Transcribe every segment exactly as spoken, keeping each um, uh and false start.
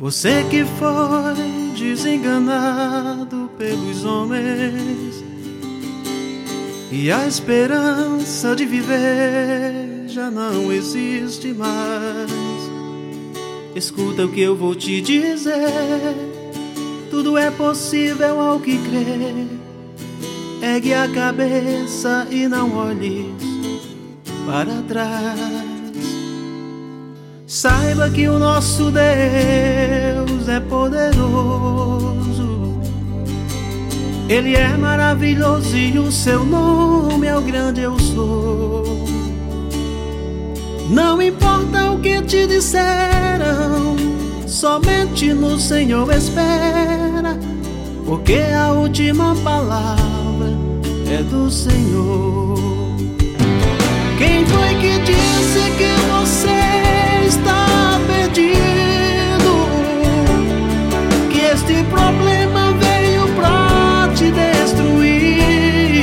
Você que foi desenganado pelos homens e a esperança de viver já não existe mais. Escuta o que eu vou te dizer: tudo é possível ao que crê. Ergue a cabeça e não olhes para trás. Saiba que o nosso Deus é poderoso, Ele é maravilhoso e o seu nome é o grande eu sou. Não importa o que te disseram, somente no Senhor espera, porque a última palavra é do Senhor. Quem foi que disse que você está perdido? Que este problema veio pra te destruir?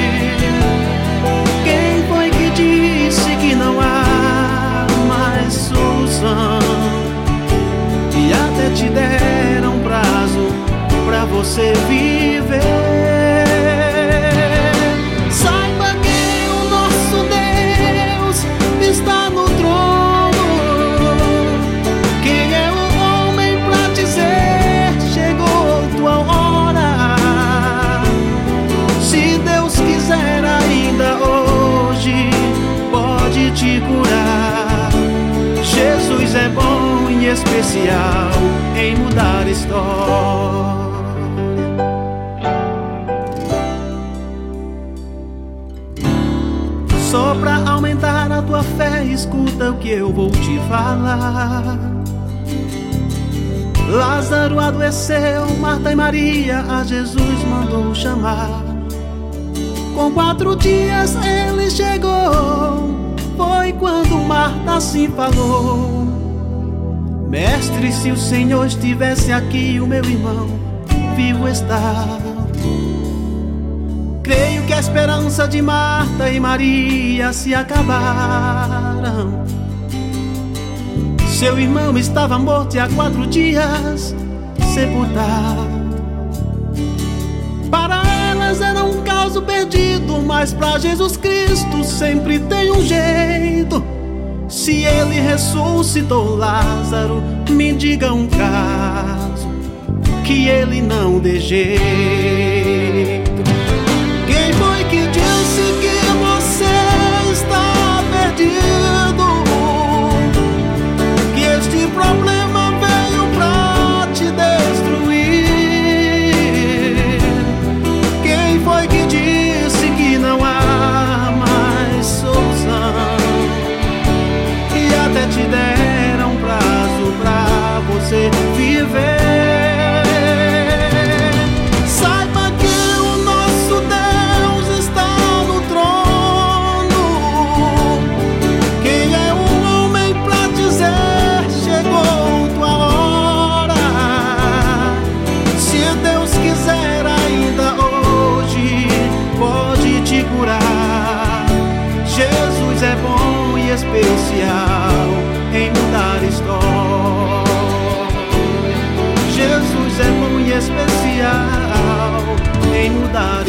Quem foi que disse que não há mais solução? E até te deram prazo pra você viver. Saiba que o nosso Deus está no trono. Quem é o homem pra dizer chegou tua hora? Se Deus quiser ainda hoje pode te curar. Jesus é bom e especial em mudar a história. Só pra aumentar a tua fé, escuta o que eu vou te falar. Lázaro adoeceu, Marta e Maria a Jesus mandou chamar. Com quatro dias ele chegou, foi quando Marta assim falou: Mestre, se o Senhor estivesse aqui, o meu irmão vivo está. Creio que a esperança de Marta e Maria se acabaram. Seu irmão estava morto e há quatro dias sepultado. Para elas era um caso perdido, mas para Jesus Cristo sempre tem um jeito. Se Ele ressuscitou Lázaro, me diga um caso que Ele não dê jeito. Quem foi que disse que você está perdido? Que este problema veio pra te destruir? Quem foi que disse que não há mais solução? E até te deram prazo pra você viver. Jesus é bom e especial em mudar história. Jesus é bom e especial em mudar